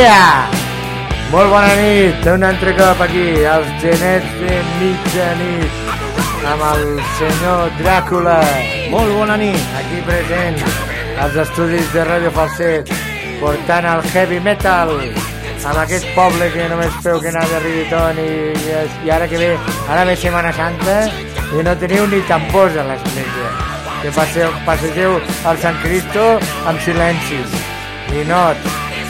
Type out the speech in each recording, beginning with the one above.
Yeah! Molt bona nit, un altre cop aquí, els genets de mitjanit, amb el senyor Dràcula. Molt bona nit. Aquí present, als estudis de Ràdio Falset, portant el heavy metal amb aquest poble que només feu que anar de reggaeton i ara que ve, ara ve Setmana Santa i no teniu ni tampons a l'església. Que passegeu al Sant Cristo amb silenci i not.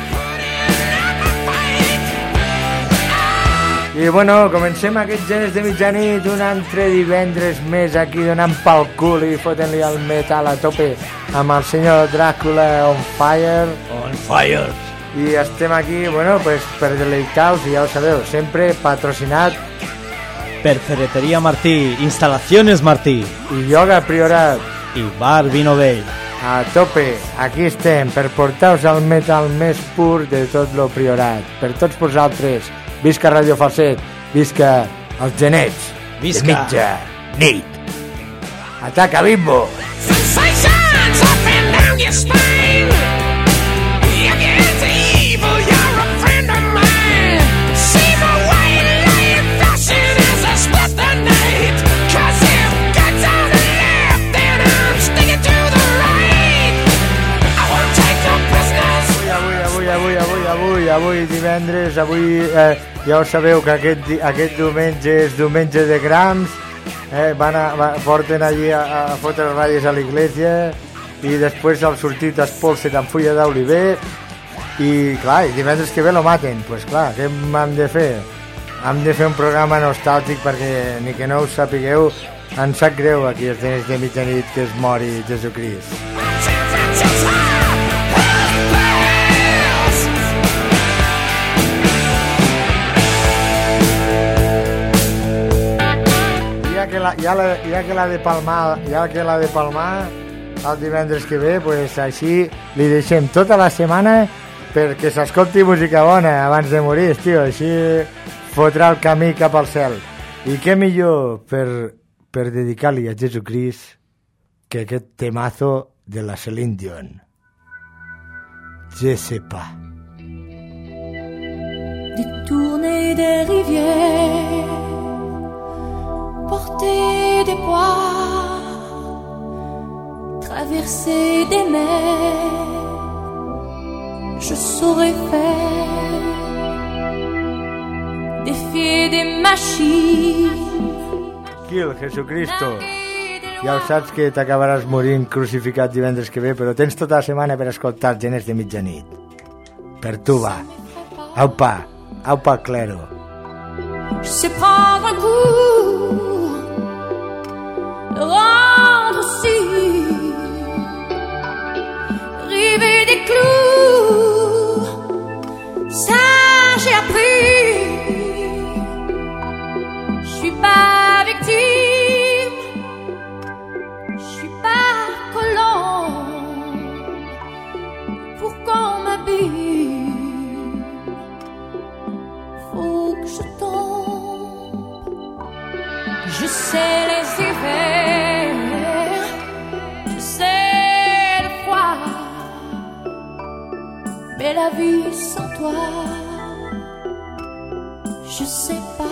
I bueno, comencem aquests genes de mitjanit, un altre divendres més aquí donant pel cul i fotent-li el metal a tope amb el senyor Dràcula on fire. On fire. I estem aquí, bueno, pues per deleitar-vos, ja ho sabeu, sempre patrocinat per Ferreteria Martí, Instal·lacions Martí i Yoga Priorat i Bar Vino Vell. A tope, aquí estem per portar-vos el metal més pur de tot lo Priorat, per tots vosaltres. Visca Ràdio Falset, visca els genets de mitja nit. Ataca, Bimbo! Sensations up and down your spine. You get evil, you're a friend of mine. See my white light flashing as I split the night. 'Cause if God's on the left, then I'm sticking to the right. I won't take no prisoners. Avui divendres, ja ho sabeu que aquest diumenge és diumenge de grams, porten allí a fotre ratlles a l'església i després al sortit espolset amb fulla d'oliver i clar, i divendres que ve lo maten. Pues clar, què hem de fer? Hem de fer un programa nostàlgic perquè ni que no ho sapigueu, ens sap greu aquí els dies de mitjanit que es mori Jesucrist. Ja que la de Palmar el divendres que ve, pues així li deixem tota la setmana perquè s'escolti música bona abans de morir, tio, així fotrà el camí cap al cel. I què millor per dedicar-li a Jesucrist que aquest temazo de la Celine Dion. Je sais pas. Détourner des rivières, porter des poids, traverser des mers, je saurais faire, défier des machines. Tranquil, Jesucristo. Ja ho saps que t'acabaràs morint crucificat divendres que ve, però tens tota la setmana per escoltar els geners de mitjanit. Per tu va. Aupa, clero. Je sais prendre un coup, rendre aussi, river des clous, ça j'ai appris. Je suis pas victime, je suis pas colon, pour qu'on m'habille, faut que je tombe. Je sais les hivers, je sais le froid, mais la vie sans toi, je sais pas.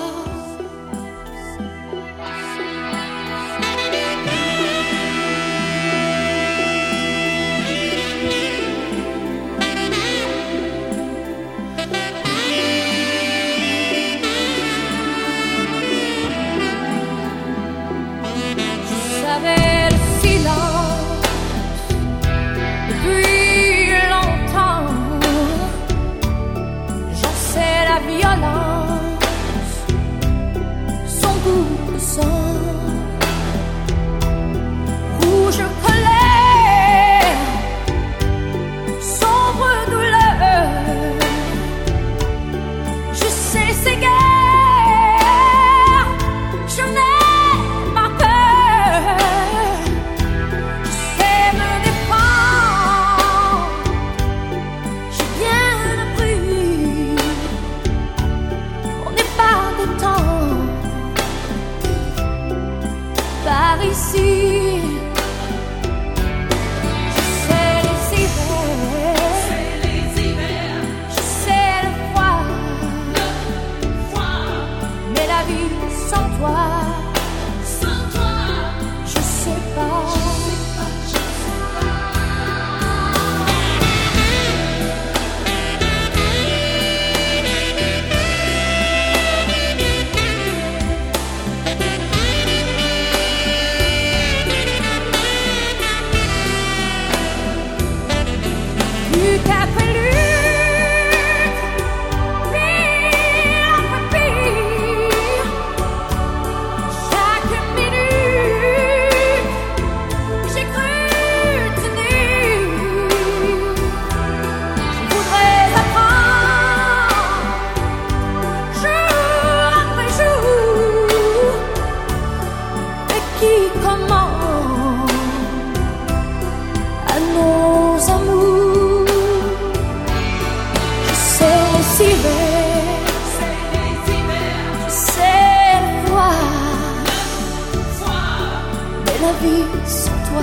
sans toi.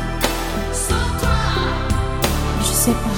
Je sais pas.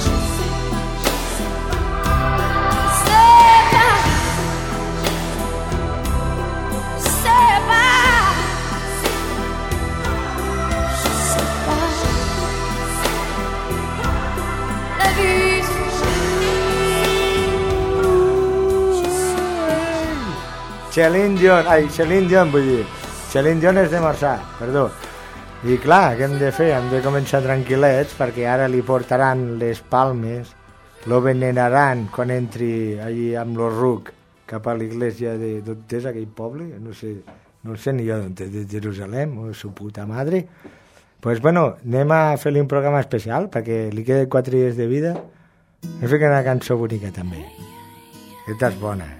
Celine Dion, vull dir. Celine Dion és de Marçà, perdó. I clar, què hem de fer? Hem de començar tranquil·lets perquè ara li portaran les palmes, lo venenaran quan entri allí amb lo ruc cap a l'església de... D'on és aquell poble? No sé ni jo d'on és, de Jerusalem, o su puta madre. Pues bueno, anem a fer-li un programa especial perquè li queden 4 dies de vida. Hem fet una cançó bonica també. Aquesta és bona.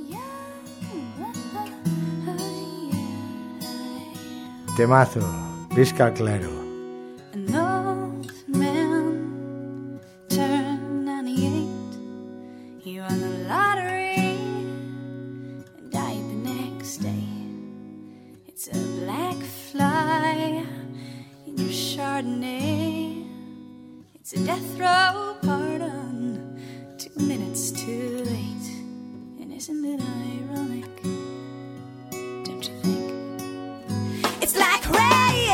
Temazo, visca el clero. An old man turned 98. He won the lottery and died the next day. It's a black fly in your Chardonnay. It's a death row pardon, 2 minutes too late. And isn't it ironic? Don't you think? It's like rain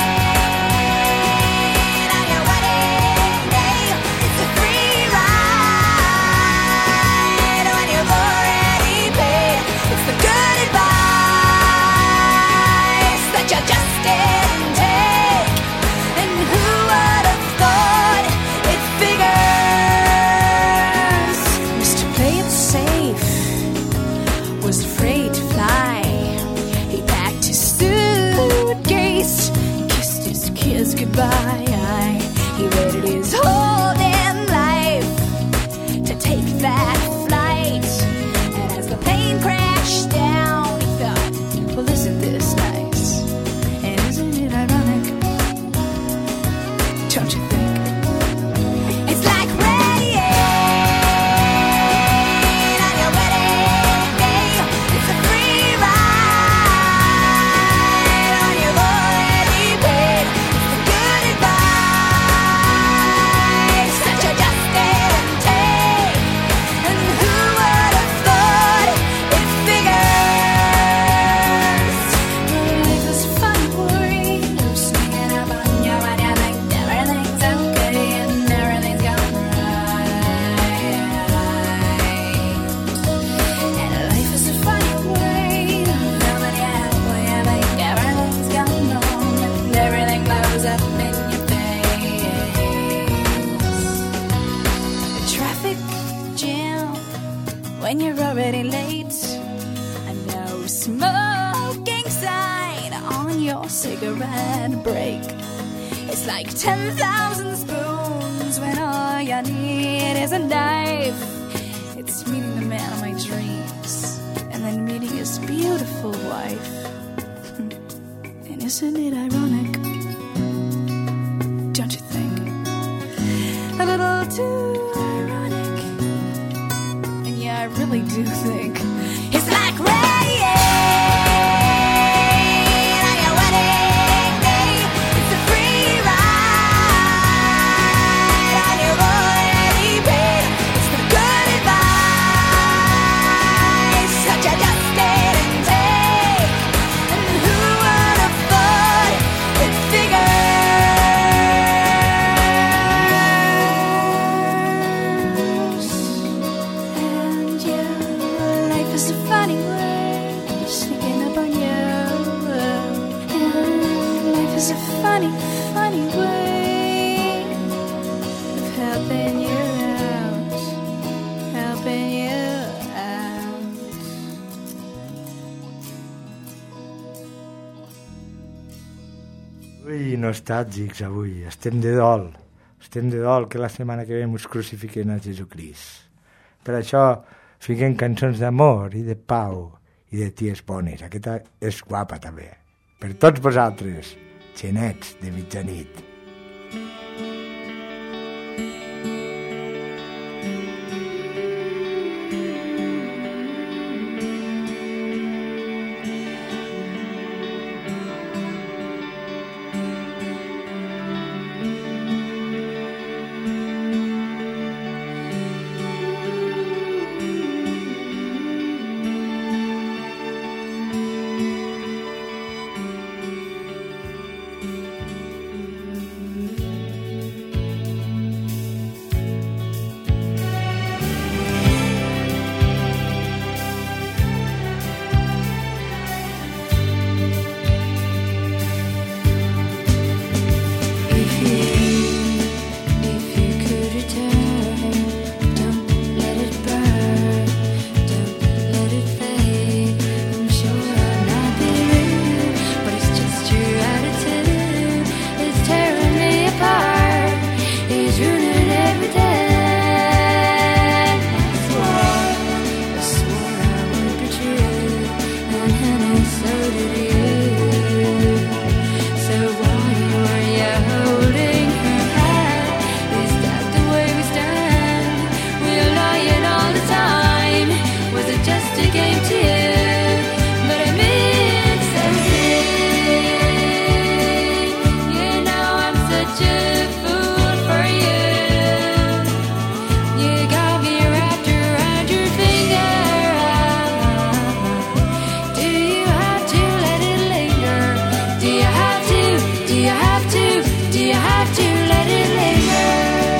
on your wedding day. It's a free ride when you've already paid. It's the good advice that you just didn't take. And who would have thought it figures? Mr. Play It Safe was afraid to fly. He packed his suitcase, kissed his kids goodbye. He waited his whole damn life to take that flight. And as the plane crashed down, he thought, well, isn't this nice? And isn't it ironic? Don't you think? It's like rain on your wedding day. It's a free ride when you've already paid. It's the good advice that you just didn't take. And who would have thought it figures? Life is fun, worry, no sneaking up on you when you think everything's okay and everything's going right. And life is a funny way, nobody halfway, I think everything's gone wrong and everything blows up in your face. A traffic jam when you're already late. A no smoking sign on your cigarette break. It's like 10,000 spoons when all you need is a knife. It's meeting the man of my dreams and then meeting his beautiful wife. And isn't it ironic? Don't you think? A little too ironic. And yeah, I really do think it's like rain on your wedding day. It's a free ride when you've already paid. It's the good advice that you just didn't take. And who would have thought it figures? And yeah, life is a funny way, sneaking up on you. And life is a funny, funny way of helping you out, helping you out. Ui, nostàlgics avui, estem de dol que la setmana que ve ens crucifiquen a Jesucrist. Per això fiquem cançons d'amor i de pau i de ties bones. Aquesta és guapa també. Per tots vosaltres, genets de mitjanit. such a fool for you. You got me wrapped around your finger. Do you have to let it linger? Do you have to? Do you have to? Do you have to let it linger?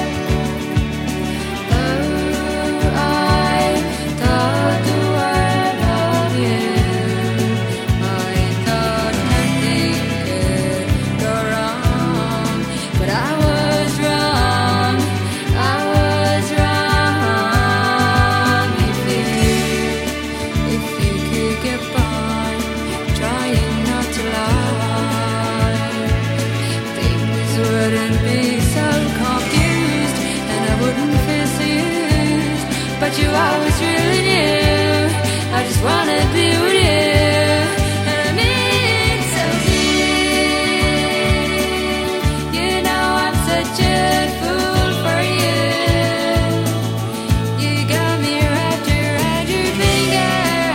Oh, I thought the world of you. I thought nothing could go wrong, but I was wrong. I was wrong. If you could get by, trying not to lie, things wouldn't be so confused, and I wouldn't feel so used. But you always really knew I just wanna be with you, and I mean so deep. You know I'm such a fool for you. You got me wrapped around your finger.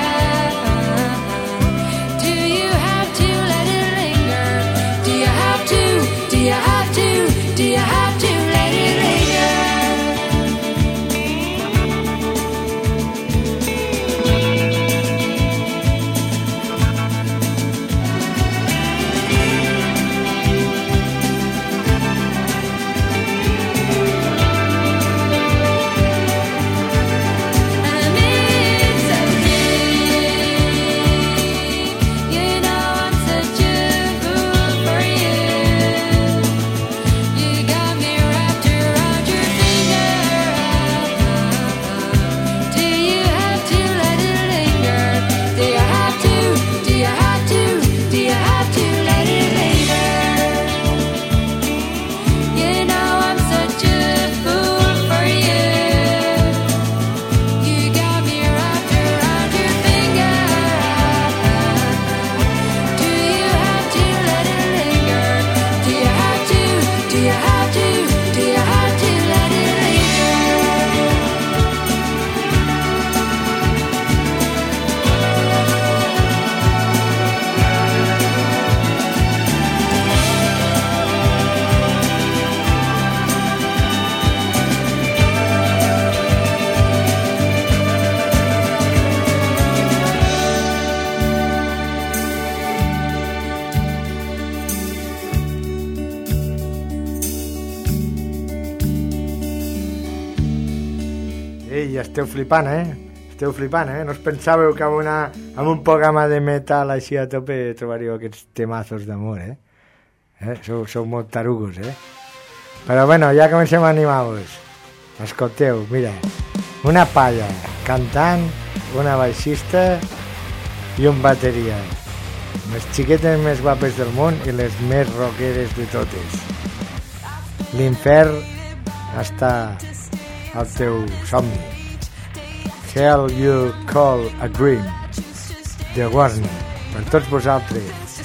Do you have to let it linger? Do you have to? Do you have to? Do you have to let it linger? Ei, esteu flipant, Esteu flipant, No us pensàveu que amb un programa de metal així a tope trobaríeu aquests temazos d'amor, Sou molt tarugos, Però bueno, ja comencem a animar-vos. Escolteu, mira, una palla cantant, una baixista i un bateria. Les xiquetes més guapes del món i les més rockeres de totes. L'infern està al teu somni. Hell You Call a Dream, de Warning, per tots vosaltres.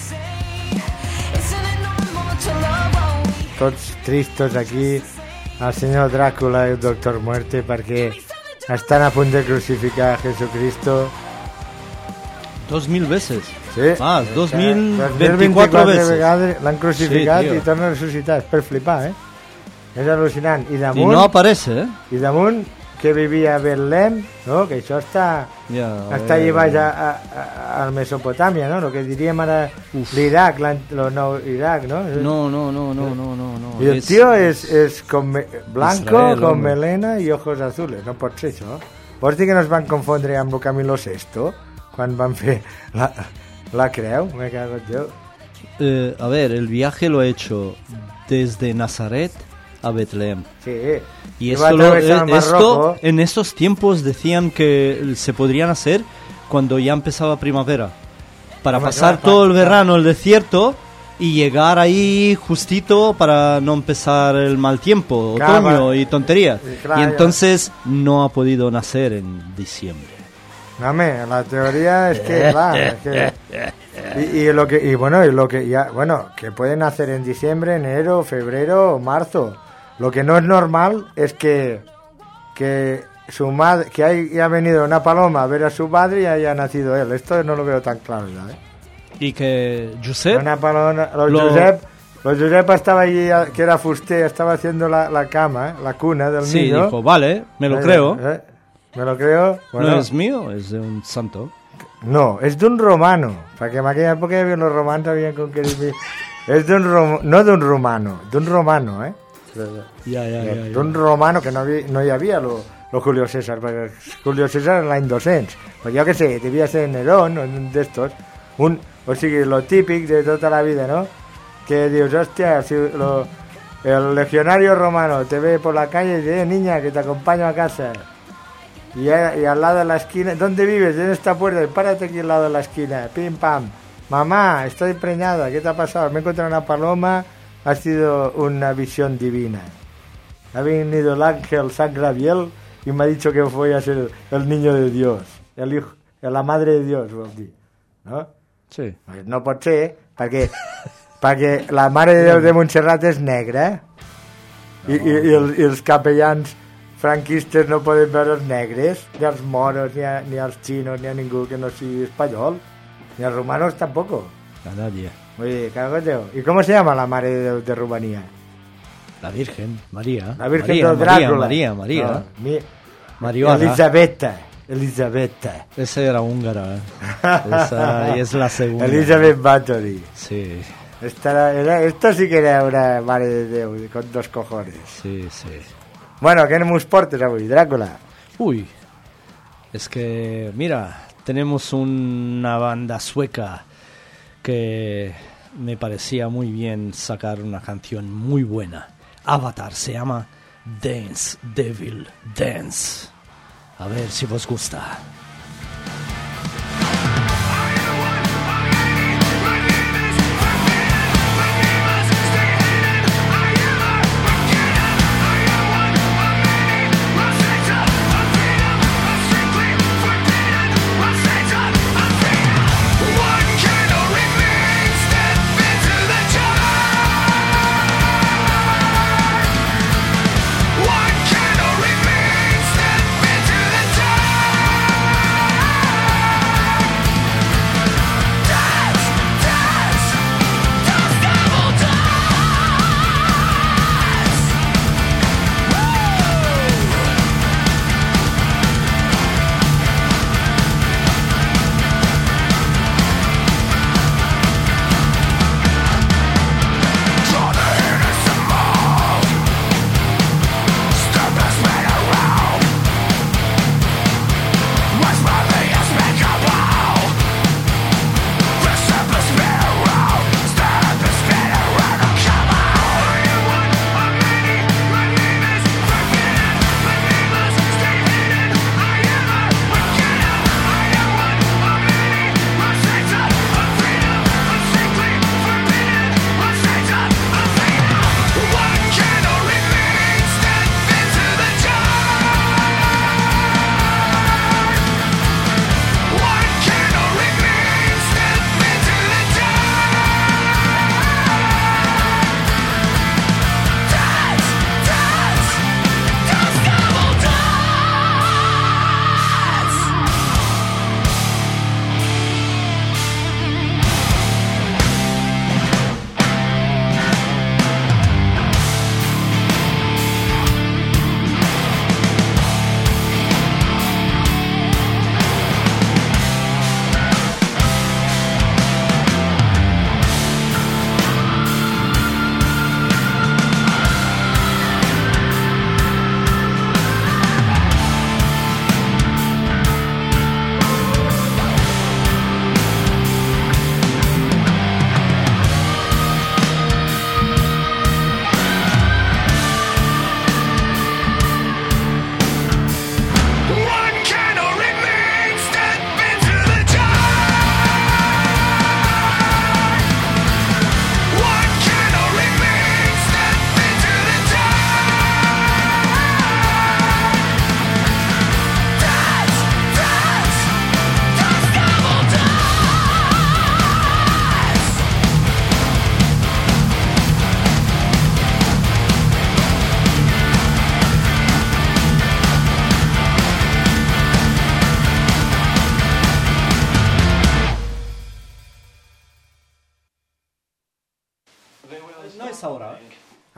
Tots tristos aquí, el senyor Dràcula i el doctor Muerte, perquè estan a punt de crucificar a Jesucristo. 2000 veces. Sí. Más, 2024 veces. vegades l'han crucificat, Sí, i torna a ressuscitar. És per flipar, És al·lucinant. I Y damunt, no aparece, i damunt que vivia a Betlem, no? Que això està allà baix a Mesopotàmia, no? El que diríem ara l'Iraq, el nou Iraq, no? No. I el tio és com blanco, Israel, con hombre. melena i ojos azules. No pot ser això. Vols dir que no es van confondre amb el Camilo VI quan van fer la creu? Me cago en Déu. A ver, el viaje lo he hecho desde Nazaret a Betlem. Sí. Y Iba a esto, atravesar Marruecos. en esos tiempos decían que se podrían hacer cuando ya empezaba primavera. Para Hombre, pasar claro, todo el claro. verano, el desierto, y llegar ahí justito para no empezar el mal tiempo, Claro, otoño y tonterías. claro, Y entonces no ha podido nacer en diciembre. No, hombre, la teoría es que va, lo que pueden hacer en diciembre, enero, febrero o marzo. Lo que no es normal es que su madre, que haya venido una paloma a ver a su padre y haya nacido él. Esto no lo veo tan claro ya, Y que Josep Una paloma, Lo- Josep Pues Josep estaba allí, que era fuster, estaba haciendo la cama, la cuna del Sí, niño. dijo, vale, me lo creo. Me lo creo. Bueno, No es mío, es de un santo. no, es d'un romano, perquè en aquella època hi havia els romans, havien conquerit... És no d'un romano, d'un romano, eh? Ya. D'un romano, que no hi havia lo Julio César, perquè Julio César l'any 200. Pues jo què sé, devia ser Nerón, o un d'estos, o sigui, lo típic de tota la vida, ¿no? Que dius, hòstia, si el legionario romano te ve por la calle y dice, niña, que te acompaño a casa. Y al lado de la esquina, ¿dónde vives? En esta puerta, párate aquí al lado de la esquina, pim pam. Mamá, estoy preñada, ¿qué te ha pasado? Me he encontrado una paloma, ha sido una visión divina. Ha venido el ángel San Gabriel y me ha dicho que voy a ser el niño de Dios, el hijo, la madre de Dios, vol dir, no? Sí. Pues no pot ser, perquè la mare de Déu de Montserrat és negra, i els capellans franquistes no poden veure els negres, ni els moros, ni els xinos, ni a ningú que no sigui espanyol, ni els romanos tampoco. A nadie. Vull dir, cagoteo. ¿Y cómo se llama la mare de Déu de Rumanía? La Virgen, María. La Virgen María, del Drácula. María. No, Mariona. Elisabetta. Esa era húngara. Esa es la segunda. Elizabeth Bathory. Sí, Esto sí que era una mare de Déu, con dos cojones. sí. Bueno, què nos portes avui, Dràcula? Uy, es que, mira, tenemos una banda sueca que me parecía muy bien sacar una canción muy buena. Avatar, se llama Dance, Devil, Dance. A ver si os gusta. One candle remains, step into the dark.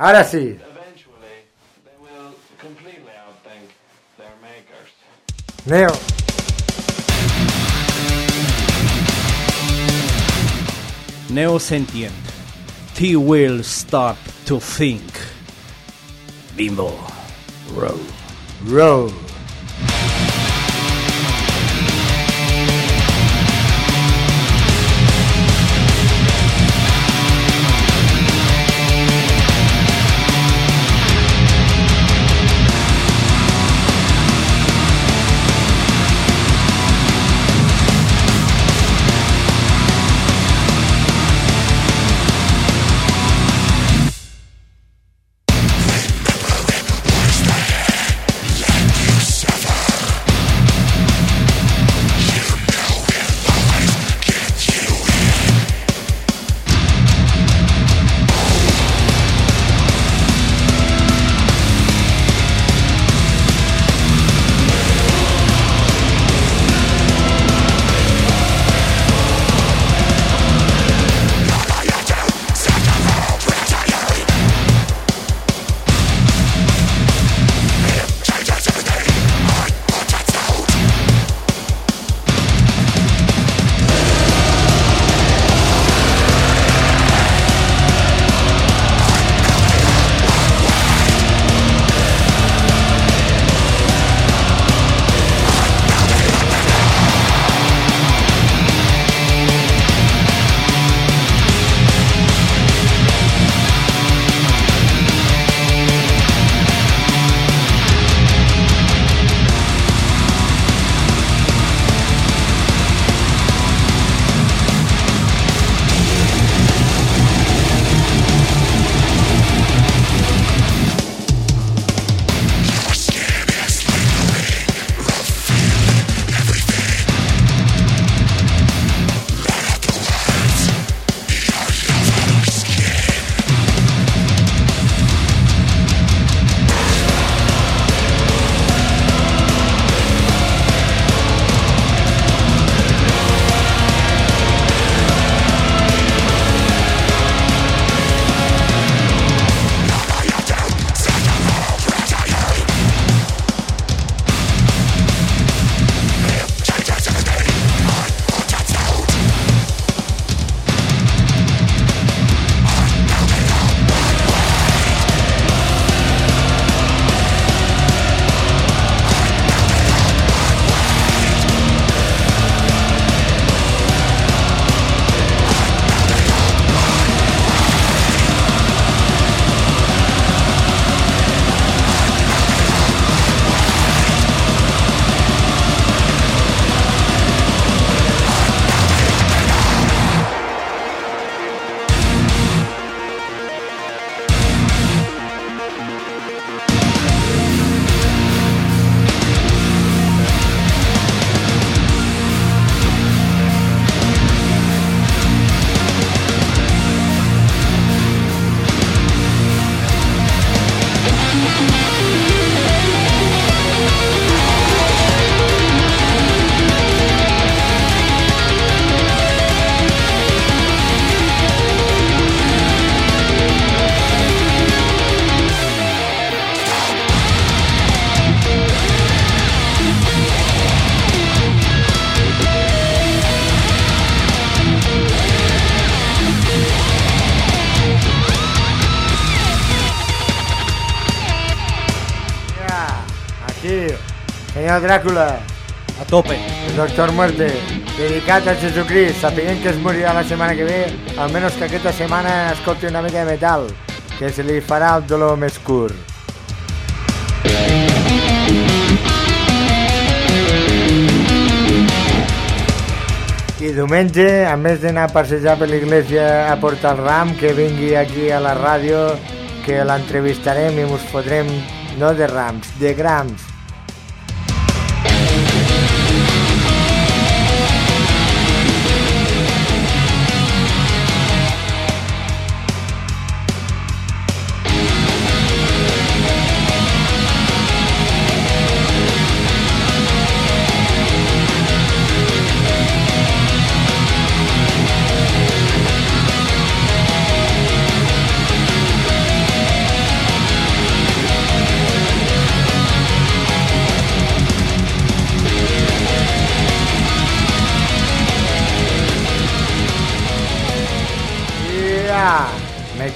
Ahora sí. Eventually, they will completely outthink their makers. Neo. Neo sentient. He will start to think. Bimbo. Row. Row. Senyor Dràcula, A tope. el Doctor Muerte, dedicat a Jesucrist, sapiguent que es morirà la setmana que ve, almenys que aquesta setmana escolti una mica de metal, que se li farà el dolor més curt. I diumenge, a més d'anar a passejar per l'església a portar el ram, que vingui aquí a la ràdio, que l'entrevistarem i mos fotrem, no de rams, de grams.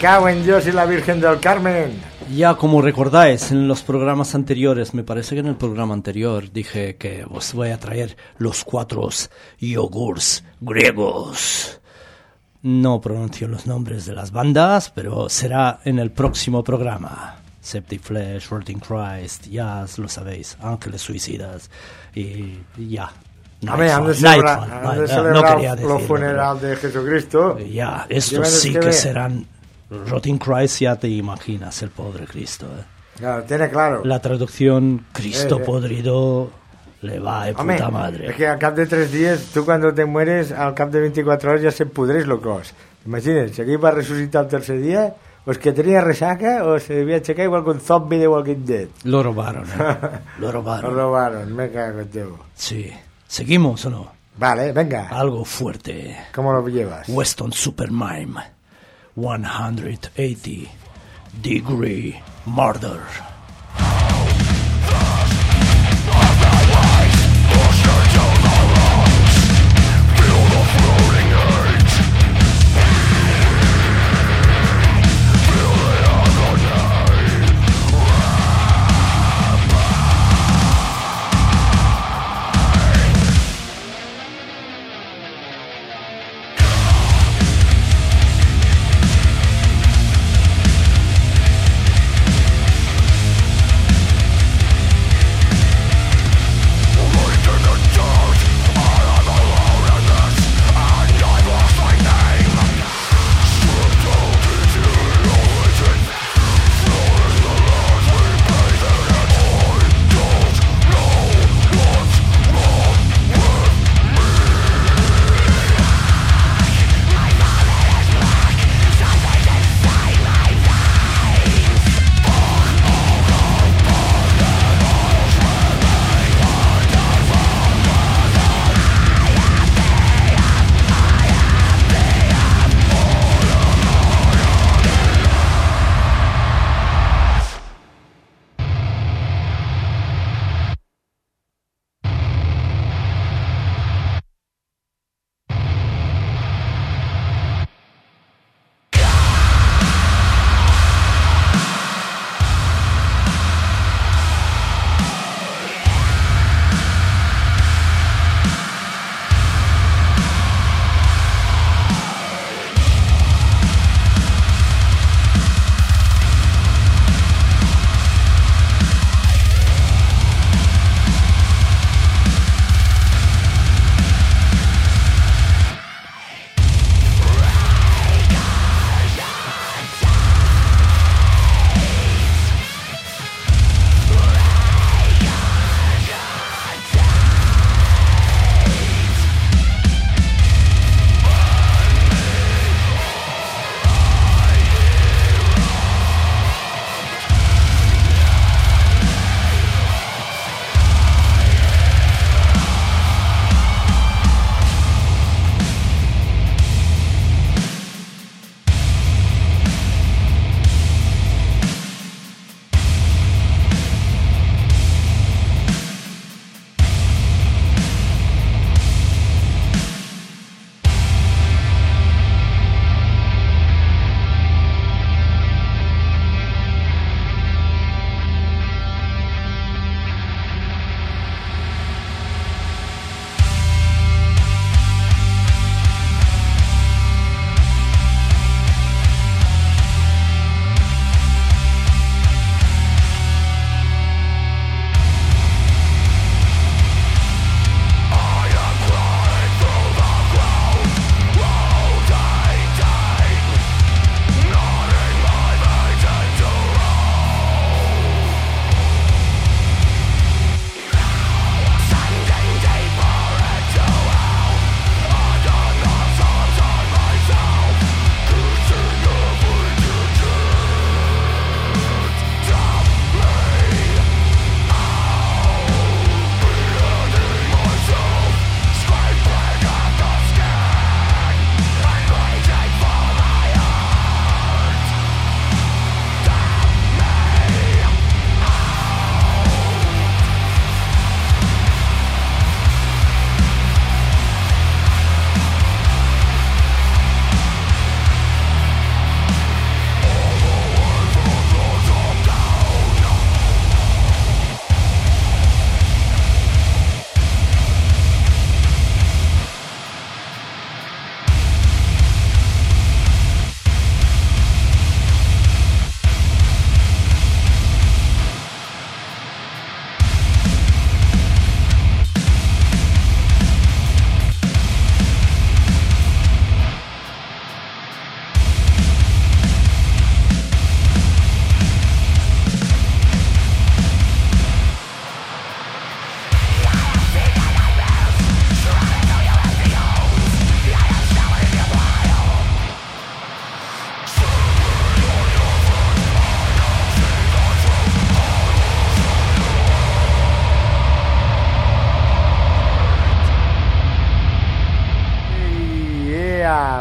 cago en Dios y la Virgen del Carmen. Ya como recordáis en los programas anteriores, me parece que en el programa anterior dije que os voy a traer los 4 yogurts griegos. No pronuncio los nombres de las bandas, pero será en el próximo programa. Septic Flesh, Rotting Christ, ya lo sabéis, Ángeles Suicidas y ya. Hombre, han de celebrar los funerales de Jesucristo. Ya, estos sí que serán... Rotting Christ, ya te imaginas, el pobre Cristo. Claro, tiene claro. La traducción Cristo podrido le va de puta madre. Es que al cap de 3 días, tú cuando te mueres, al cap de 24 horas ya se pudreix lo cos. Imagina't, si aquí va resucitar el tercer día, o es que tenía resaca o se debía checar igual con zombie de Walking Dead. Lo robaron, Lo robaron. Lo robaron, me cago en Dios. Sí. ¿Seguimos o no? Vale, venga. Algo fuerte. ¿Cómo lo llevas? Weston Supermime. 180 Degree Murder.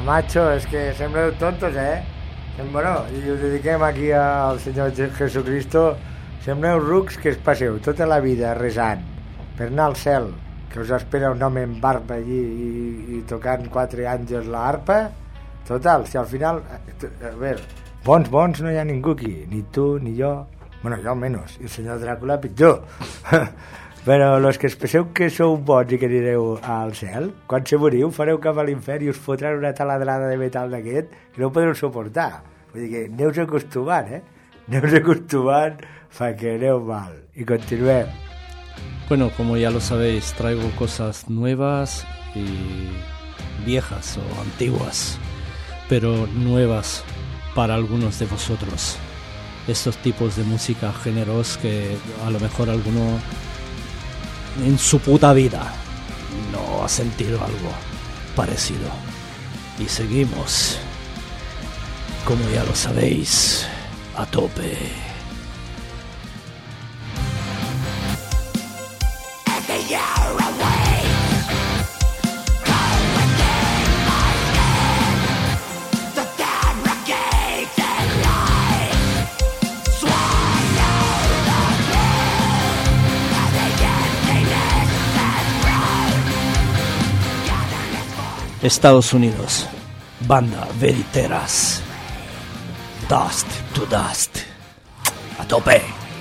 macho, és que sembleu tontos, Bueno, i ho dediquem aquí al Senyor Jesucristo. Sembleu rucs que es passeu tota la vida resant per anar al cel, que us espera un home amb barba allí i tocant 4 àngels l'arpa. Total, si al final... A veure, bons no hi ha ningú aquí, ni tu, ni jo. Bueno, jo almenys, i el senyor Dràcula pitjor. Però els que es penseu que sou bons i que anireu al cel, quan se moriu fareu cap a l'infern i us fotran una taladrada de metal d'aquest que no podreu suportar. Vull dir que aneu-vos acostumant, Aneu-vos acostumant fa que aneu mal. I continuem. Bueno, como ya lo sabéis, traigo cosas nuevas y viejas o antiguas, pero nuevas para algunos de vosotros. Estos tipos de música, géneros que a lo mejor alguno en su puta vida no ha sentido algo parecido. Y seguimos, como ya lo sabéis, a tope. Estados Unidos, banda Veriteras, Dust to Dust, a tope.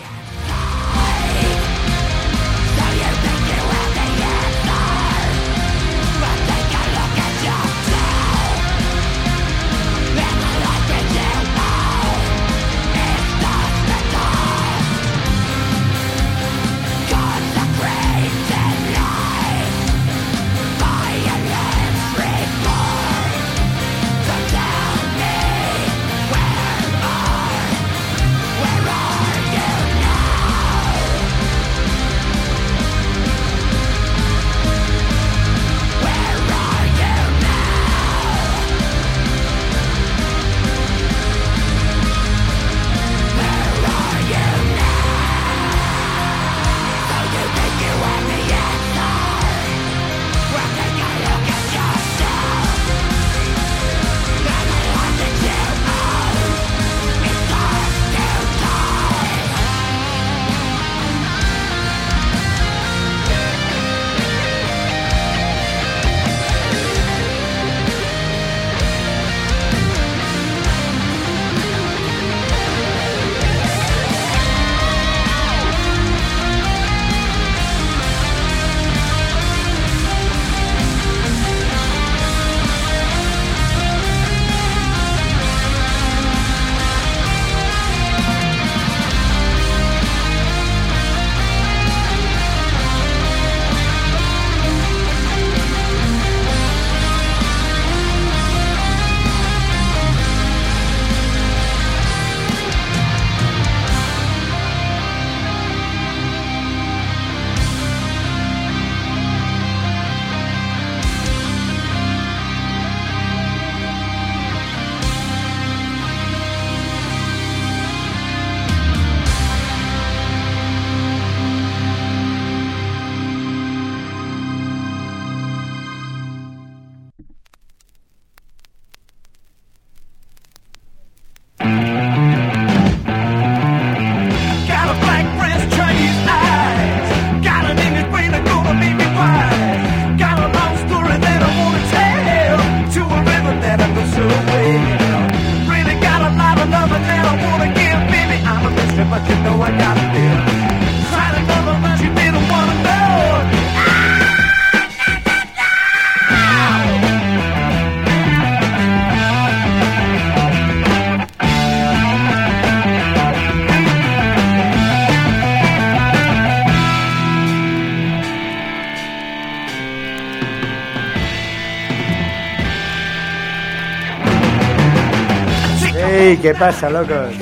Ei, què passa, locos?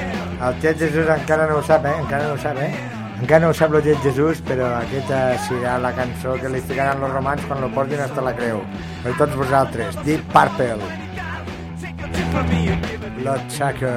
El Tiet Jesús encara no ho sap, encara no ho sap, encara no ho sap el Tiet Jesús, però aquesta serà la cançó que li ficaran els romans quan lo portin hasta la creu. Per tots vosaltres, Deep Purple, Bloodsucker.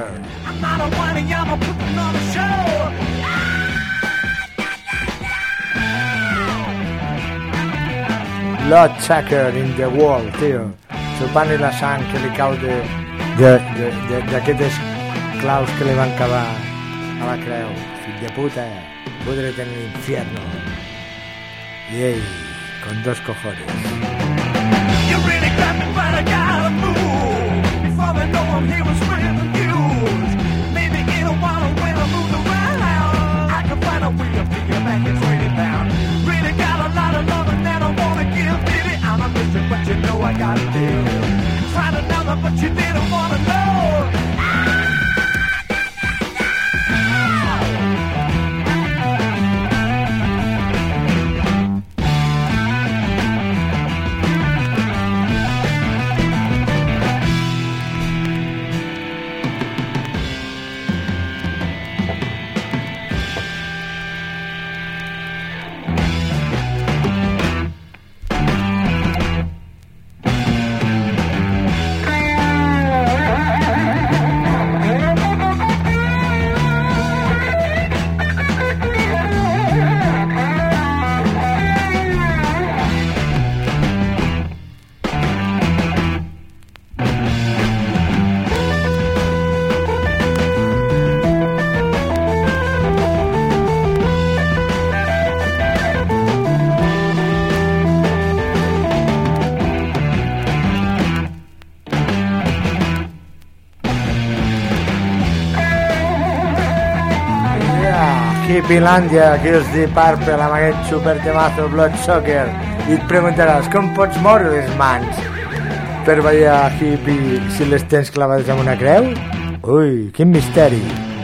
Bloodsucker in the wall, tio. xupant-li la sang que li cau d'aquestes claus que li van cavar a la creu. Fill de puta, pudre't en l'infierno. I ell, con 2 cojones. You really got me, but I gotta move. Before I know him, he was really used. Maybe in a while when I move around, I can find a way to figure back and straight it down. Really got a lot of loving that I wanna give, baby. I'm a mister, but you know I gotta live. Tried another, but you didn't wanna know. Finlàndia, aquí els Deep Purple amb aquest supertemazo Bloodsucker, i et preguntaràs com pots moure les mans per ballar hippie si les tens clavades amb una creu? Ui, quin misteri.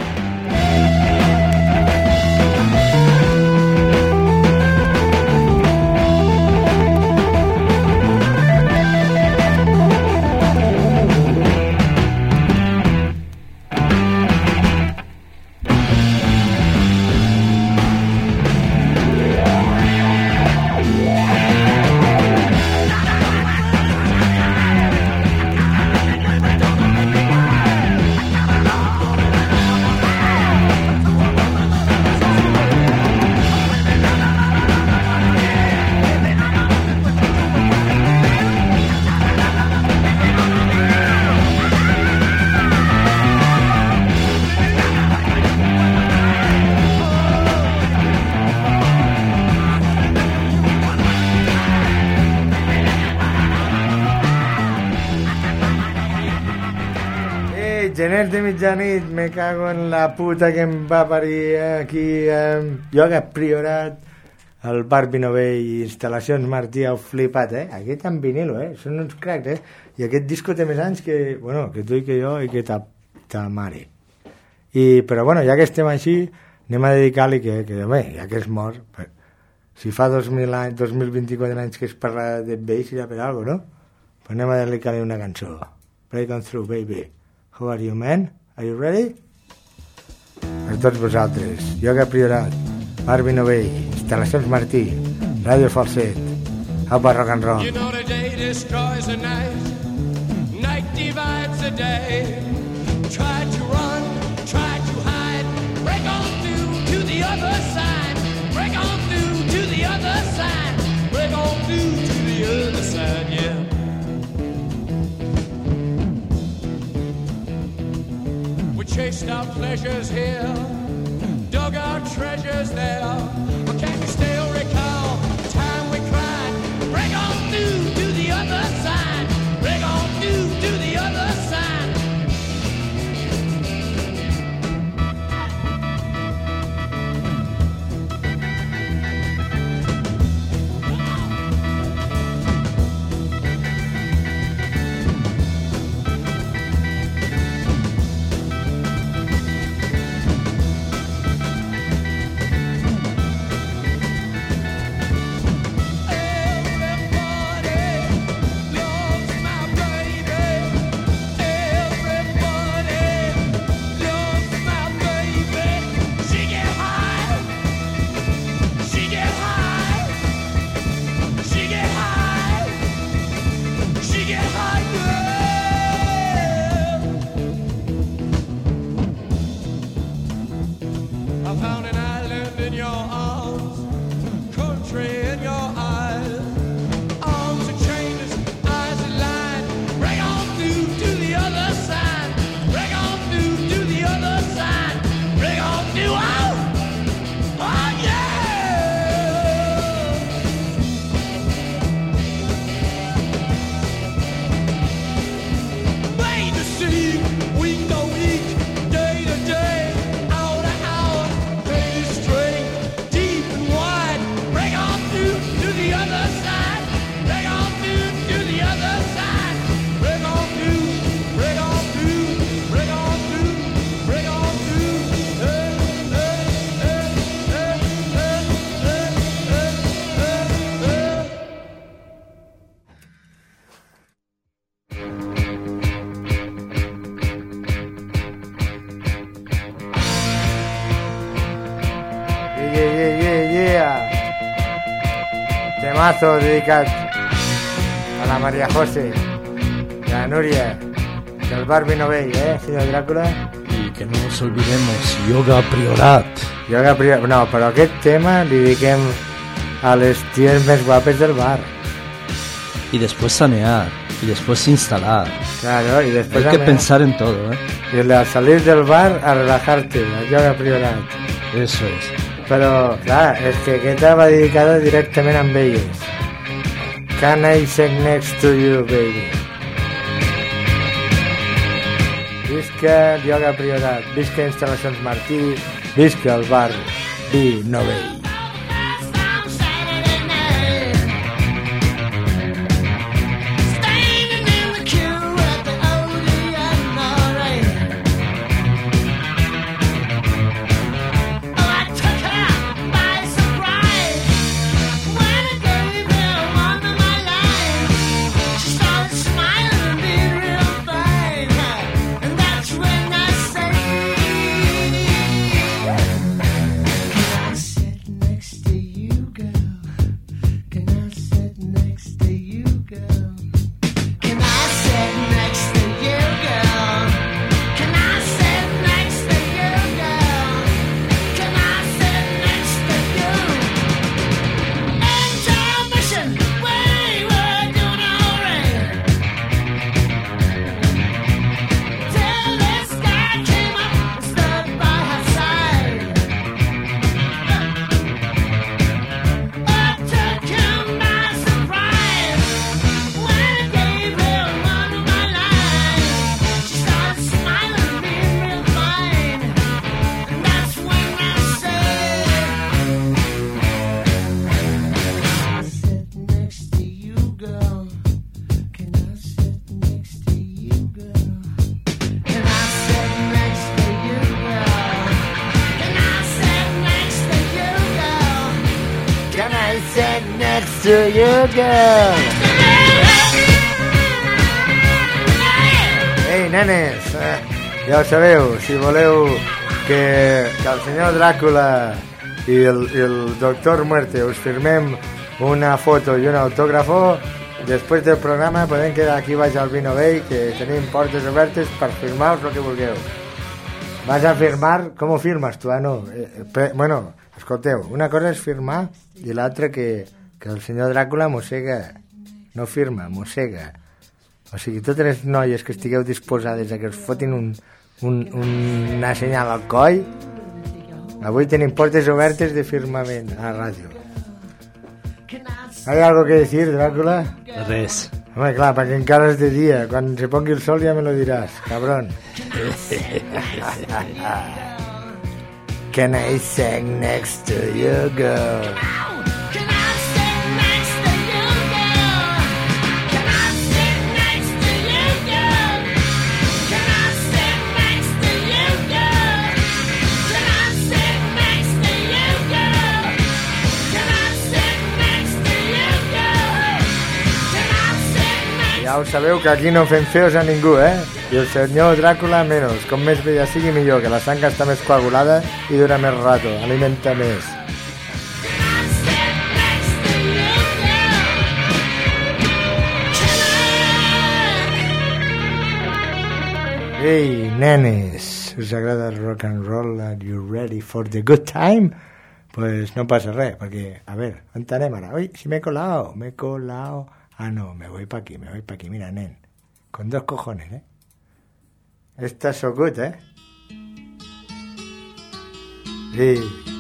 Geners de mitjanit, me cago en la puta que em va parir aquí. Jo que he priorat el bar Vinovell i instal·lacions Martí, heu flipat, Aquest en vinilo, són uns cracs, I aquest disco té més anys que, bueno, que tu i que jo i que ta mare. Però bueno, ja que estem així, anem a dedicar-li que home, ja que és mort, si fa 2024 anys que es parla d'ell, serà per alguna cosa, no? Pues anem a dedicar-li una cançó. Break on through, baby. How are you, man? Are you ready? A tots vosaltres, jo que he priorat, Barbi Novell, instal·lacions Martí, Ràdio Falset, apa rock and roll. You know the day destroys the night, night divides the day. Try to run, try to hide, break on through to the other side, break on through to the other side, break on through to the other side, yeah. Chased our pleasures here, dug our treasures there. Or can you still recall the time we cried? Break on through to the other side. Break on through to the other side. Temazo dedicat a la María José, a la Núria, del bar Vinovell, senyor Dràcula? Y que no nos olvidemos, Yoga Priorat. No, però aquest tema li dediquem a les ties més guapes del bar. Y después sanear, y después instalar. Claro, y después Hay que pensar en todo, ¿eh? Y al salir del bar a relajarte, a Yoga Priorat. Eso es. Però, clar, és que aquesta va dedicada directament amb elles. Can I sit next to you, baby? Visca Yoga Priorat, visca Instal·lacions Martí, visca el bar Vinovell. To you, girl. Ei, nenes, ja ho sabeu, si voleu que el senyor Dràcula i el doctor Muerte us firmem una foto i un autògrafo, després del programa podem quedar aquí baix al Vinovell, que tenim portes obertes per firmar-vos el que vulgueu. Vas a firmar? Com ho firmes tu? No. Bueno, escolteu, una cosa és firmar i l'altra que el senyor Dràcula mossega, no firma, mossega. O sigui, totes les noies que estigueu disposades a que us fotin una senyal al coll, avui tenim portes obertes de firmament a la ràdio. ¿Hay algo que decir, Dràcula? Res. Home, clar, perquè encara és de dia. Quan se pongui el sol ja me lo diràs, cabrón. Can I sing next to you, girl? Ja ho sabeu que aquí no fem feos a ningú, I el senyor Dràcula menys. Com més vella sigui millor, que la sang està més coagulada i dura més rato, alimenta més. Ei, nenes, us agrada el rock and roll? Are you ready for the good time? Pues no passa res, perquè, a ver, on anem ara? Ui, si m'he colado. Ah, no, me voy pa' aquí, mira, nen. Con 2 cojones, Esta es so good, Sí.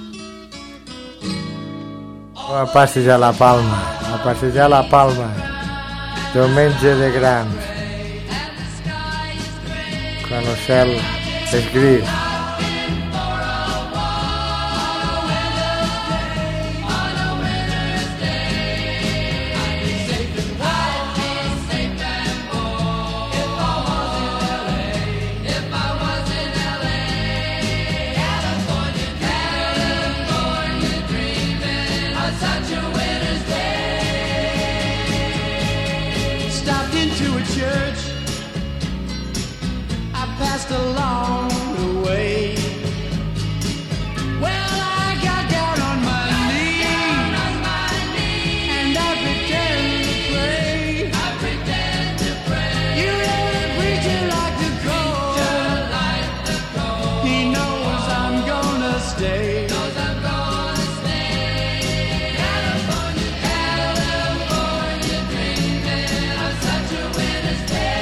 A passejar la Palma. Diumenge de Grans. Quan el cel és gris. Along the way stay. Knows I'm gonna stay. California, California, dreaming of such a winter's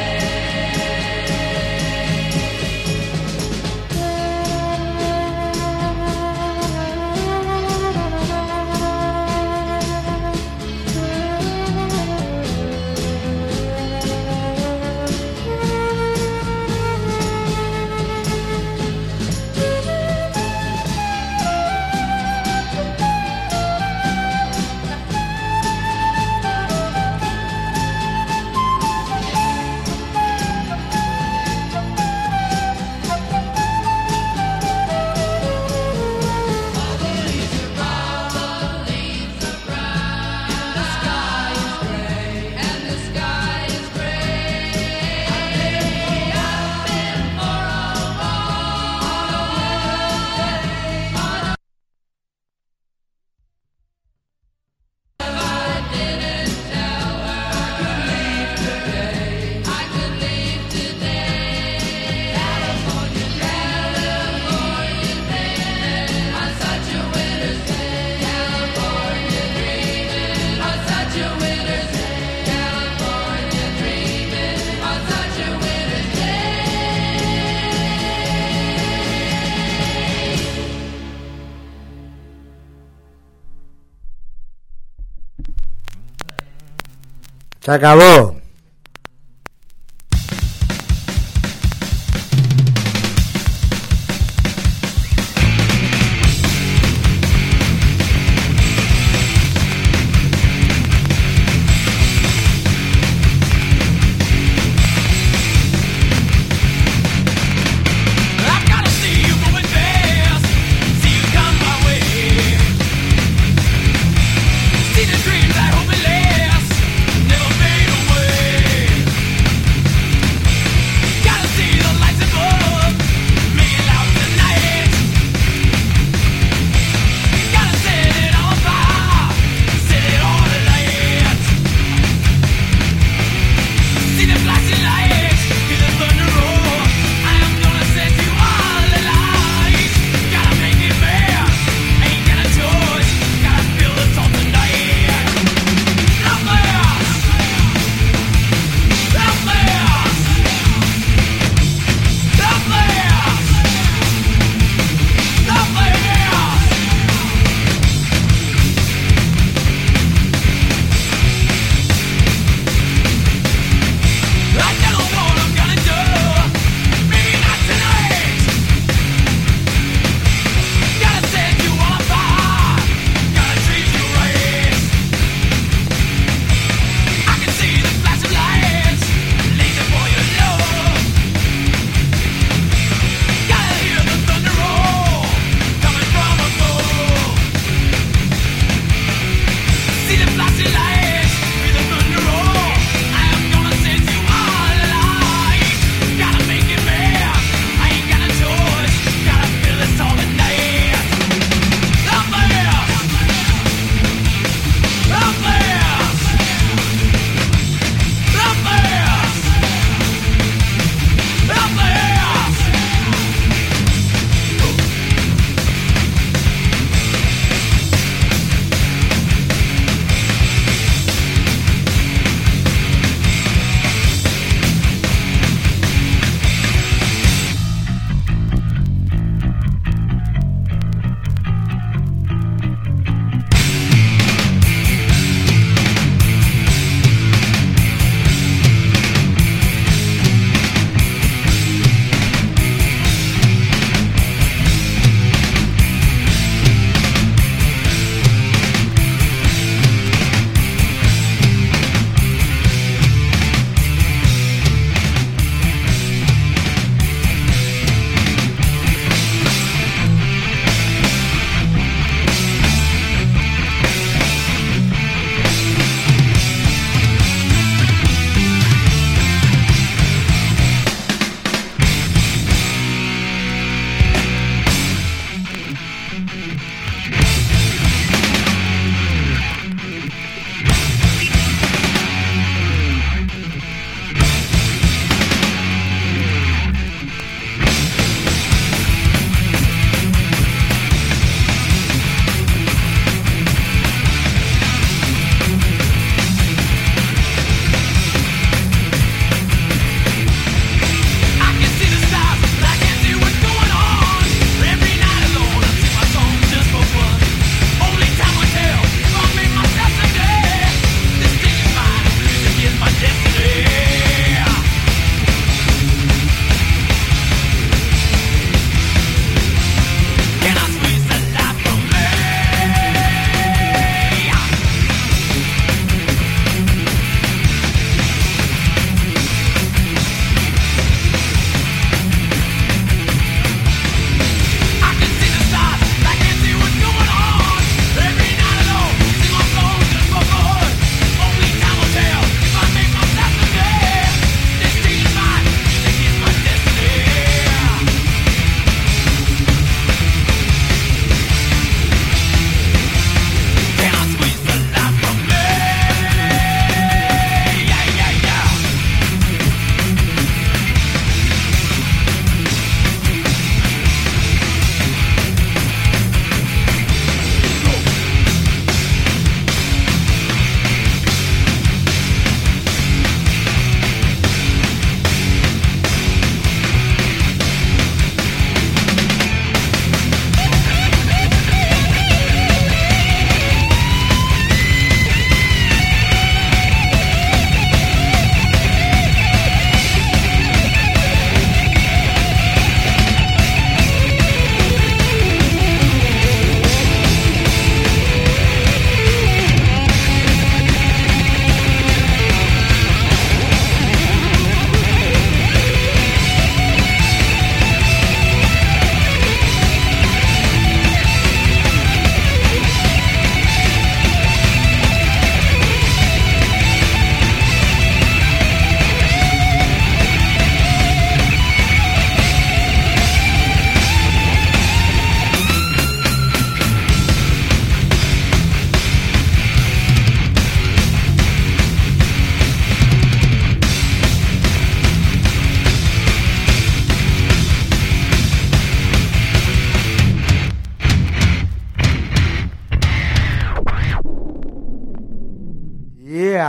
Se acabó. See the dreams I hope it lasts, never fade away.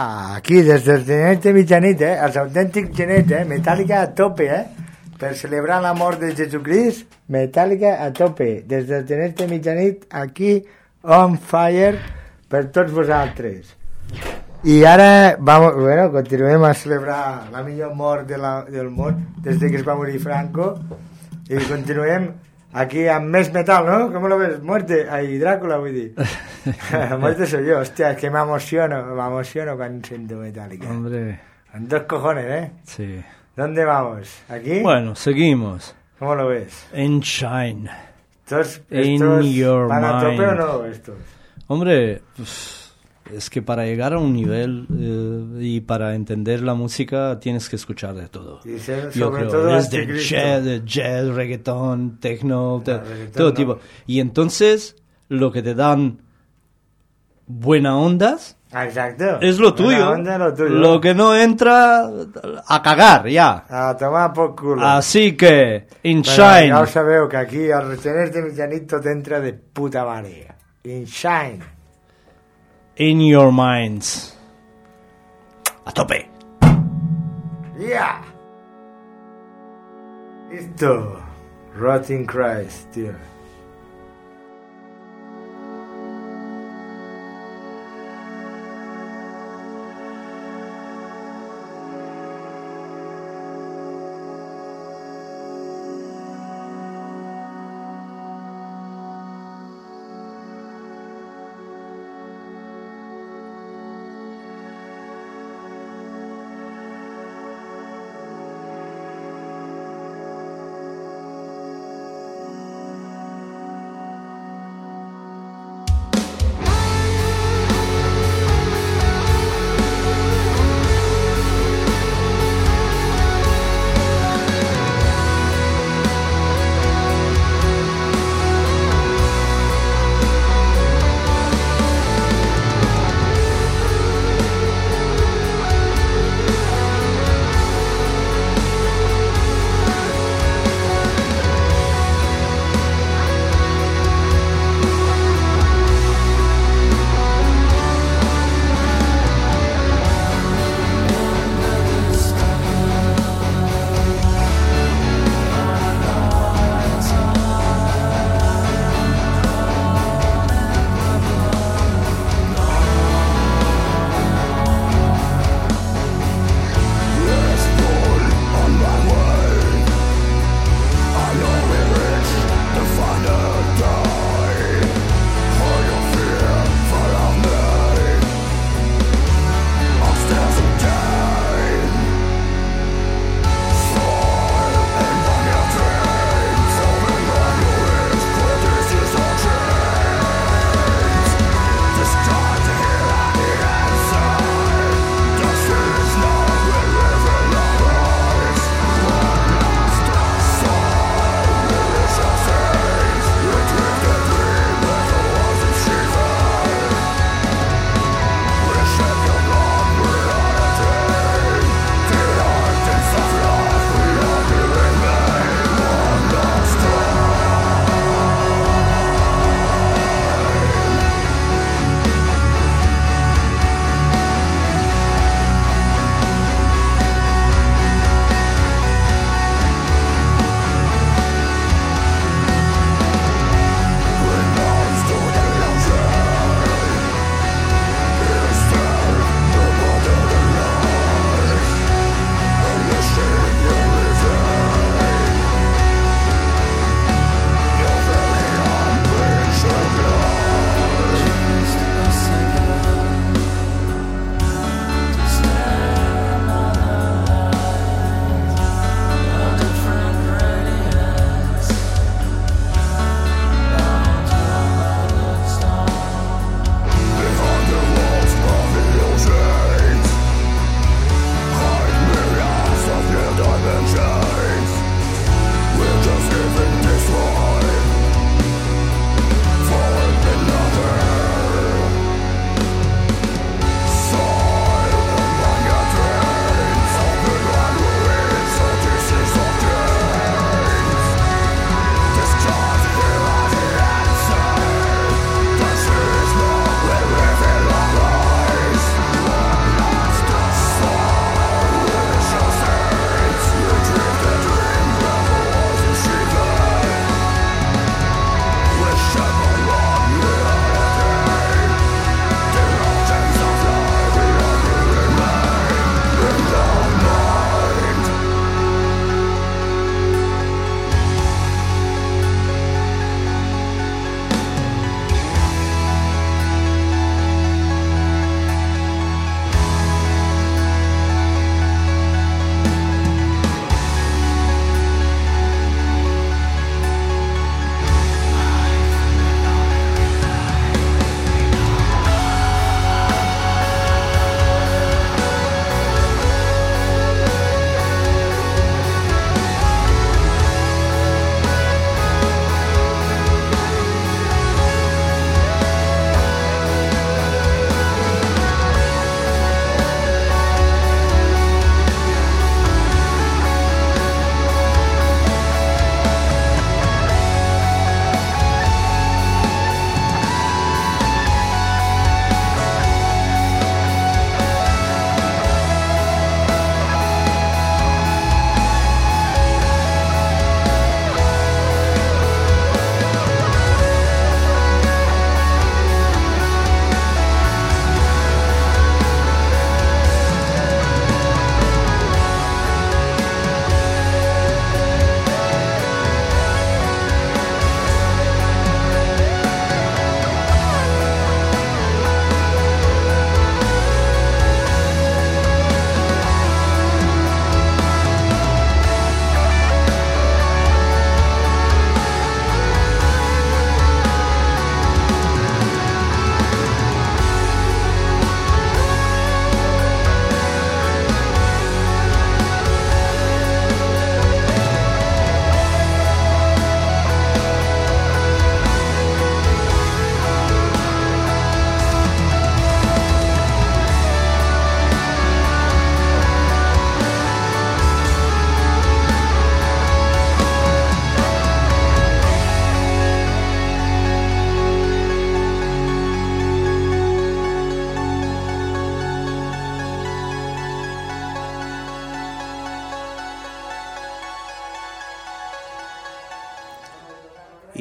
aquí des del Genet de mitjanit, els autèntics Genet, Metallica a tope, per celebrar la mort de Jesucrist, Metallica a tope, des del Genet de mitjanit, aquí, on fire, per tots vosaltres. I ara, continuem a celebrar la millor mort del món, des que es va morir Franco, i continuem aquí amb més metal, ¿no? ¿Cómo lo ves? Muerte, ahí Drácula, vull dir. Muerte soy yo, hostia, es que me emociono cuando siento Metallica. Hombre. En dos cojones, Sí. ¿Dónde vamos? ¿Aquí? Bueno, seguimos. ¿Cómo lo ves? En Shine. ¿Estos your van a tope mind. o no estos? Hombre, es que para llegar a un nivel y para entender la música tienes que escuchar de todo. Y ser, Yo sobre creo, todo desde anticristo. jazz, reggaetón, techno, reggaetón todo no. tipo. Y entonces lo que te dan buena ondas Exacto. es lo Buena tuyo. onda, lo tuyo. Lo que no entra a cagar ya. A tomar por culo. Así que, in Bueno, Shine. ja ho sabeu, que aquí als restaurants de mitjanit tot entra de puta mare. In Shine. In your minds. A tope. Yeah. Listo. Rotting Christ, tío.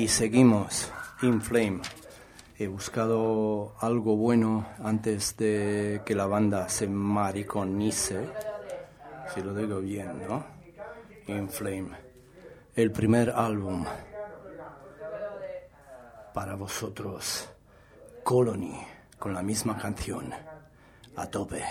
Y seguimos, In Flame. He buscado algo bueno antes de que la banda se mariconice, si lo digo bien, ¿no? In Flame. El primer álbum para vosotros, Colony, con la misma canción, a tope.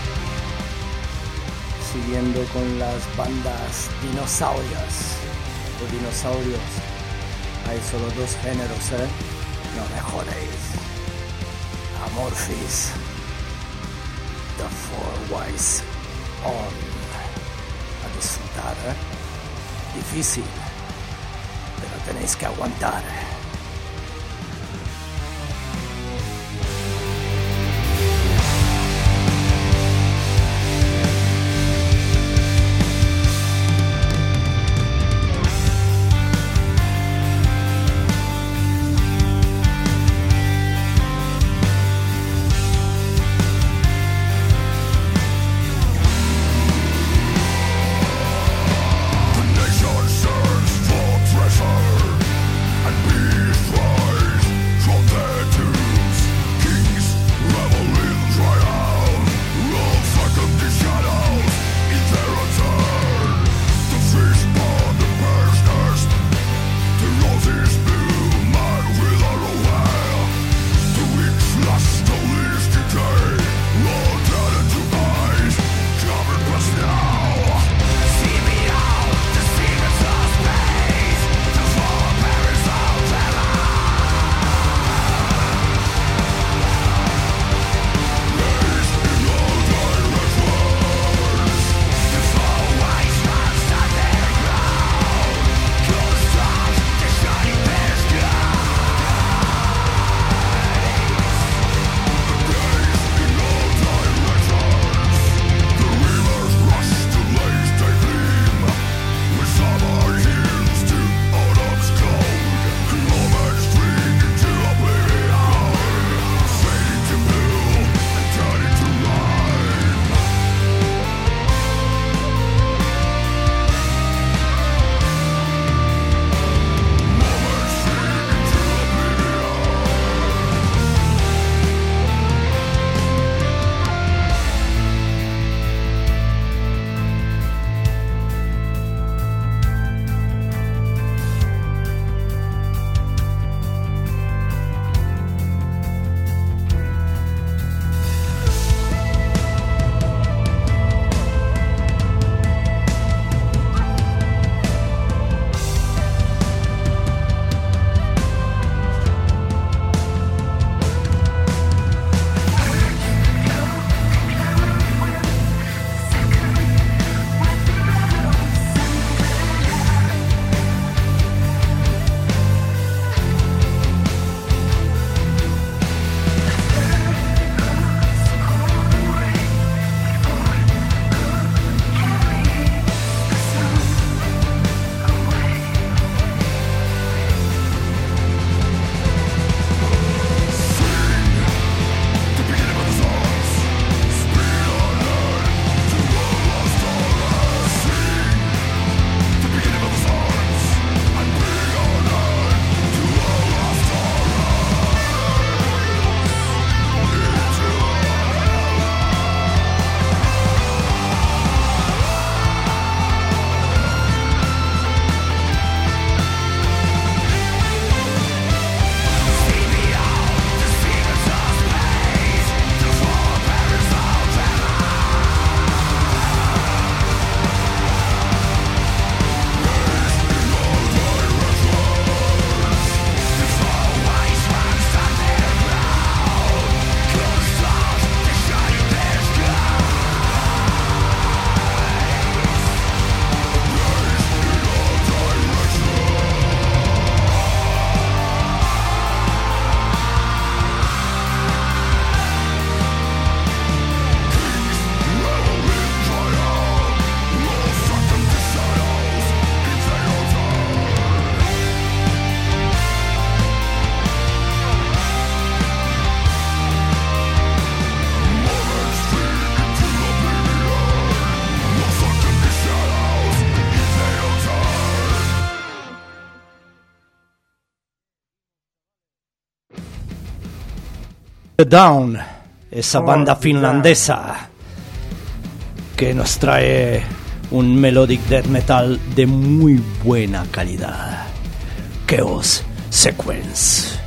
siguiendo con las bandas dinosaurias. o dinosaurios. Hay solo dos géneros, ¿eh? No me jodéis. Amorphis. The Four Wise On. A disfrutar, ¿eh? Difícil, pero tenéis que aguantar. Down, esa banda finlandesa que nos trae un melodic death metal de muy buena calidad. Chaos Sequence.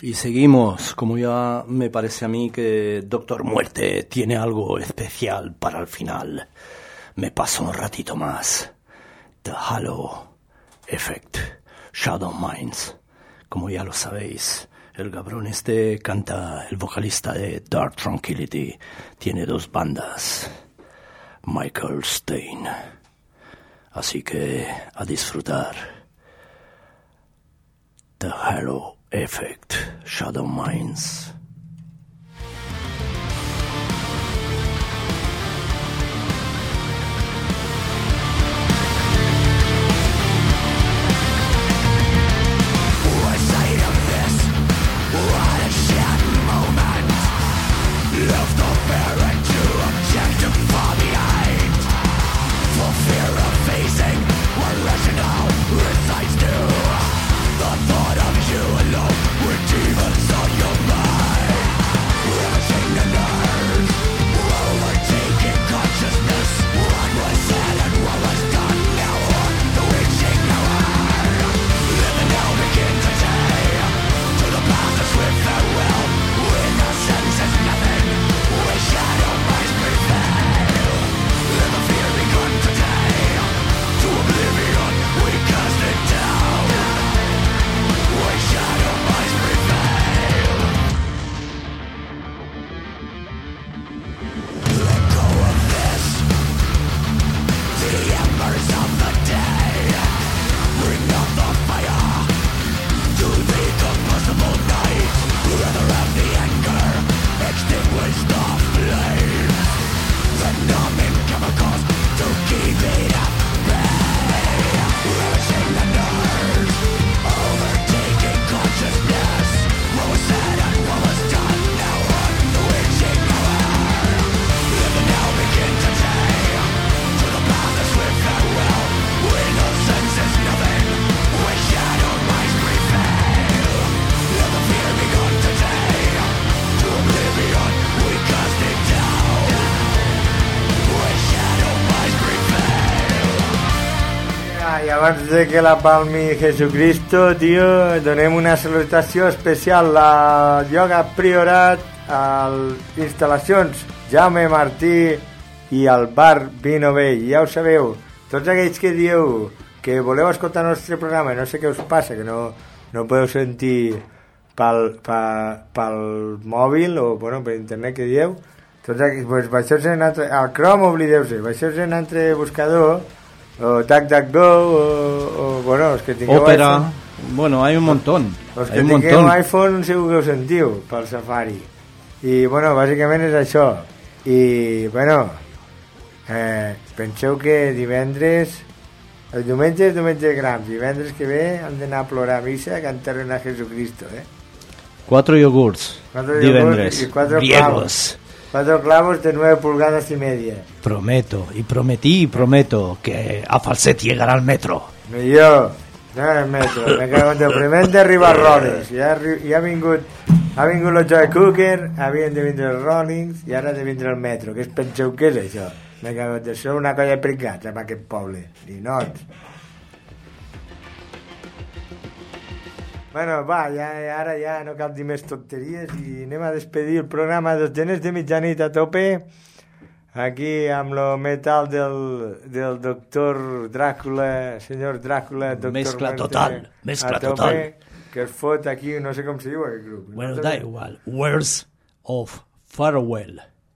Y seguimos, como ya me parece a mí que Doctor Muerte tiene algo especial para el final. Me paso un ratito más. The Halo Effect, Shadow Minds. Como ya lo sabéis, el cabrón este canta, el vocalista de Dark Tranquility. Tiene 2 bandas, Michael Stein. Así que a disfrutar. The Halo Effect, Shadow Minds. Abans de que la palmi Jesucristo, tio, donem una salutació especial al Yoga Priorat, a les instal·lacions Jaume Martí i al bar Vino Vell. Ja ho sabeu, tots aquells que dieu que voleu escoltar el nostre programa i no sé què us passa, que no podeu sentir pel mòbil o bueno, per internet que dieu, tots aquells, pues, baixeu-se en altre, al Chrome oblideu-se, baixeu-se en altre buscador o DuckDuckGo o bueno, los que tingueu Opera, iPhone, bueno, hay un montón. los que tingueu iPhone segur que ho sentiu pel Safari. I bueno, bàsicament és això. I bueno, penseu que divendres, el diumenge és diumenge de Grams, divendres que ve han d'anar a plorar a missa a cantar a Jesucristo, 4 yogurts, divendres, y 4 griegos. clavos. 4 clavos de 9 pulgadas y media. Prometo, y prometo que a falset llegará al metro. Ni jo, no al metro, me cago en Déu. Primer hem d'arribar a Rollins, ja ha vingut el Joe Cooker, havien de vindre els Rollins i ara ha de vindre el metro. Què es penseu que és això? Me cago en Déu, sou una colla de pringats amb aquest poble, ninots. Bueno, va, ara ja no cal dir més tonteries i anem a despedir el programa dels geners de mitjanit a tope, aquí amb lo metal del doctor Dràcula, senyor Dràcula, doctor Mezcla Muerte, total, a tope, que es fot aquí, no sé com se diu aquest grup. Bueno, da igual. Words of Farewell.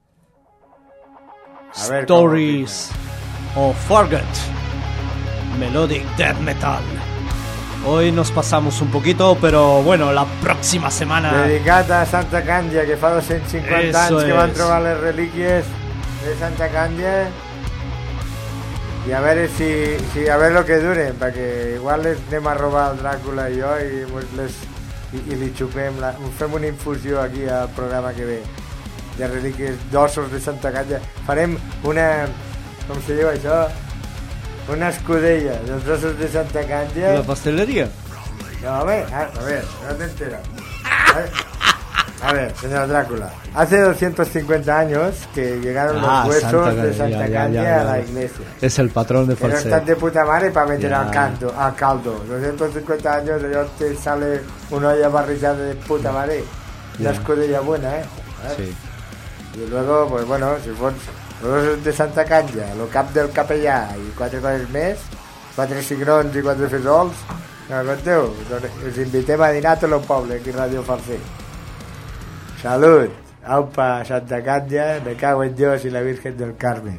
A ver, Stories of Forget. Melodic Death Metal. Hoy nos pasamos un poquito, pero bueno, la próxima semana... Dedicat a Santa Càndia, que fa 250 Eso anys que van es. trobar les relíquies de Santa Càndia, i a veure si a veure lo que duren, perquè igual les anem a robar el Dràcula i jo i li xupem, fem una infusió aquí al programa que ve de relíquies d'ossos de Santa Càndia. Farem una, com se diu això, una escudella dels ossos de Santa Càndia. ¿La pastelería? No, a ver, no te enteras. A ver, señor Drácula, hace 250 años que llegaron los huesos de Santa Caña a la iglesia. Es el patrón de Pero Falset. están de puta madre para meter Ya. al caldo. 250 años y ya te sale una olla barrillada de puta madre. Una Ya. escudella buena, ¿eh? Sí. Y luego, pues bueno, si fos los de Santa Canya, el cap del capellà i 4 coses més, 4 cigrons i 4 fesols, no conteu? Us invitem a dinar a tot el poble aquí a Ràdio Falset. Salut! Aupa, Santa Canya, me cago en Dios y la Virgen del Carmen.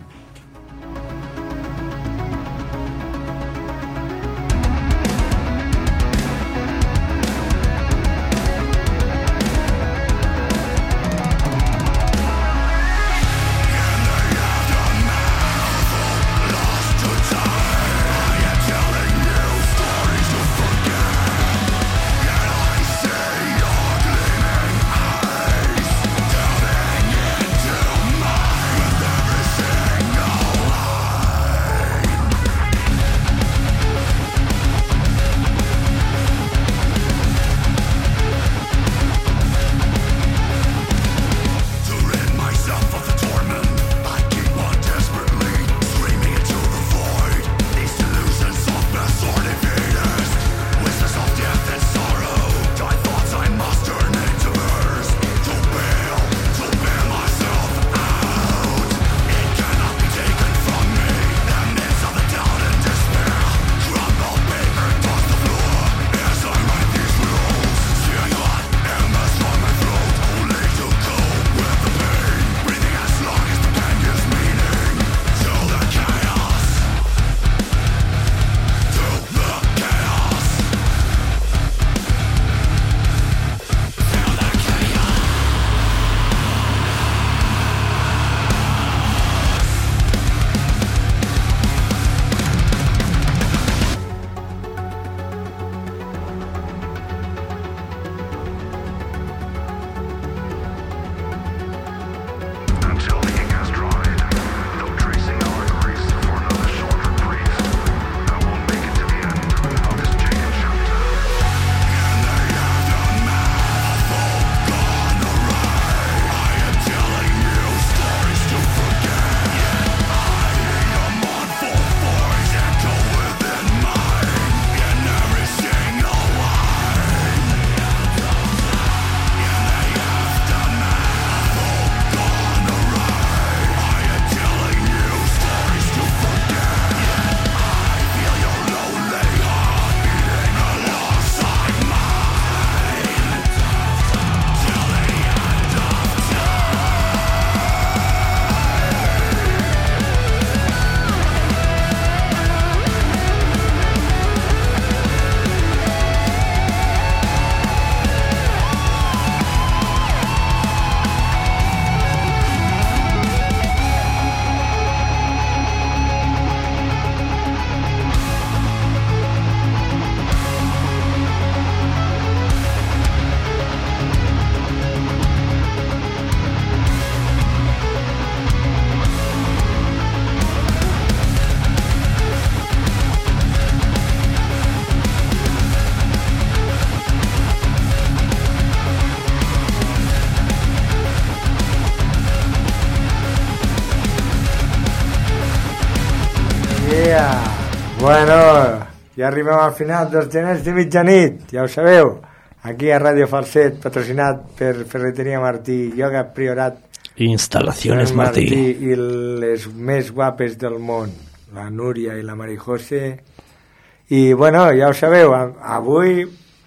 Bueno, ja arribem al final dels genets de mitjanit, ja ho sabeu, aquí a Ràdio Falset, patrocinat per Ferreteria Martí, Yoga Priorat, Instalaciones Martí. i les més guapes del món, la Núria i la Marijose. I bueno, ja ho sabeu, avui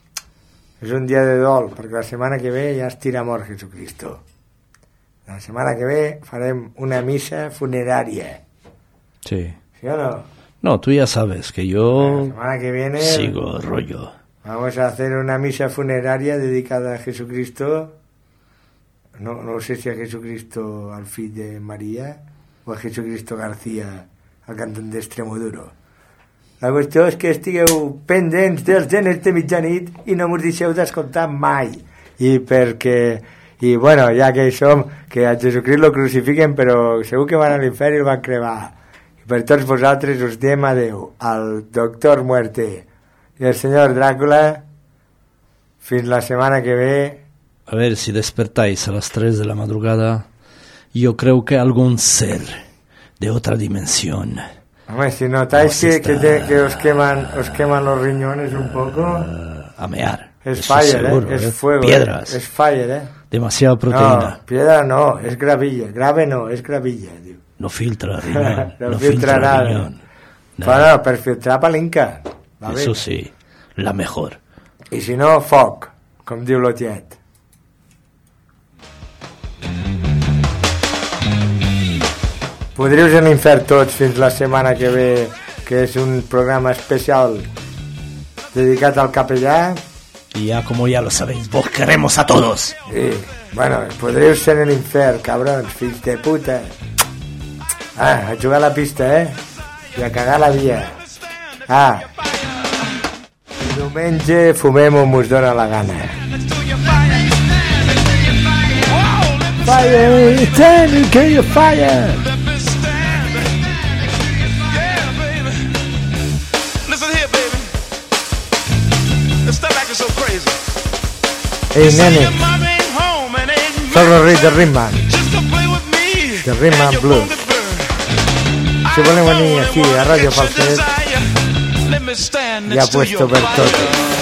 és un dia de dol, perquè la setmana que ve ja estira mort Jesucristo. La setmana que ve farem una missa funerària. Sí. ¿Sí o no? No, tú ya sabes que La yo semana que viene sigo rollo. vamos a hacer una misa funeraria dedicada a Jesucristo. No sé si a Jesucristo, al fill de Maria, o a Jesucristo García, el cantant d'Extremoduro. La qüestió és que estigueu pendents dels genets de mitjanit i no mos deixeu d'escoltar mai. I bueno, ja que hi som, que a Jesucrist lo crucifiquen, però segur que van a l'infern i el van crevar. I per tots vosaltres us diem adeu al Doctor Muerte i al senyor Dràcula. Fins la setmana que ve. A ver, si despertáis a las 3 de la madrugada, yo creo que algún ser de otra dimensión. Hombre, si notáis que os queman los riñones un poco, A mear. es Eso fire, seguro, es fuego. Piedras. Es fire, Demasiada proteína. No, piedra no, es gravilla. Grave no, es gravilla, tío. No filtra riñón. No filtra nada. riñón. Bueno, per filtrar palinca. Va bé. Eso sí, la mejor. I si no, foc, com diu l'Otiet. Podríeu a l'infern tots fins la setmana que ve, que és un programa especial dedicat al capellà. Y ya como ya lo sabéis, vos queremos a todos. Sí, bueno, podríeu ser en l'infern, cabrons, fills de puta. A jugar a la pista, i a cagar la via. Diumenge fumem on mos dóna la gana. Fire, tell que you fire. Ei, nene, soc el rei de Ritman, de Ritman Blues. Si voleu venir aquí a Radio Falset, ja puesto per tot.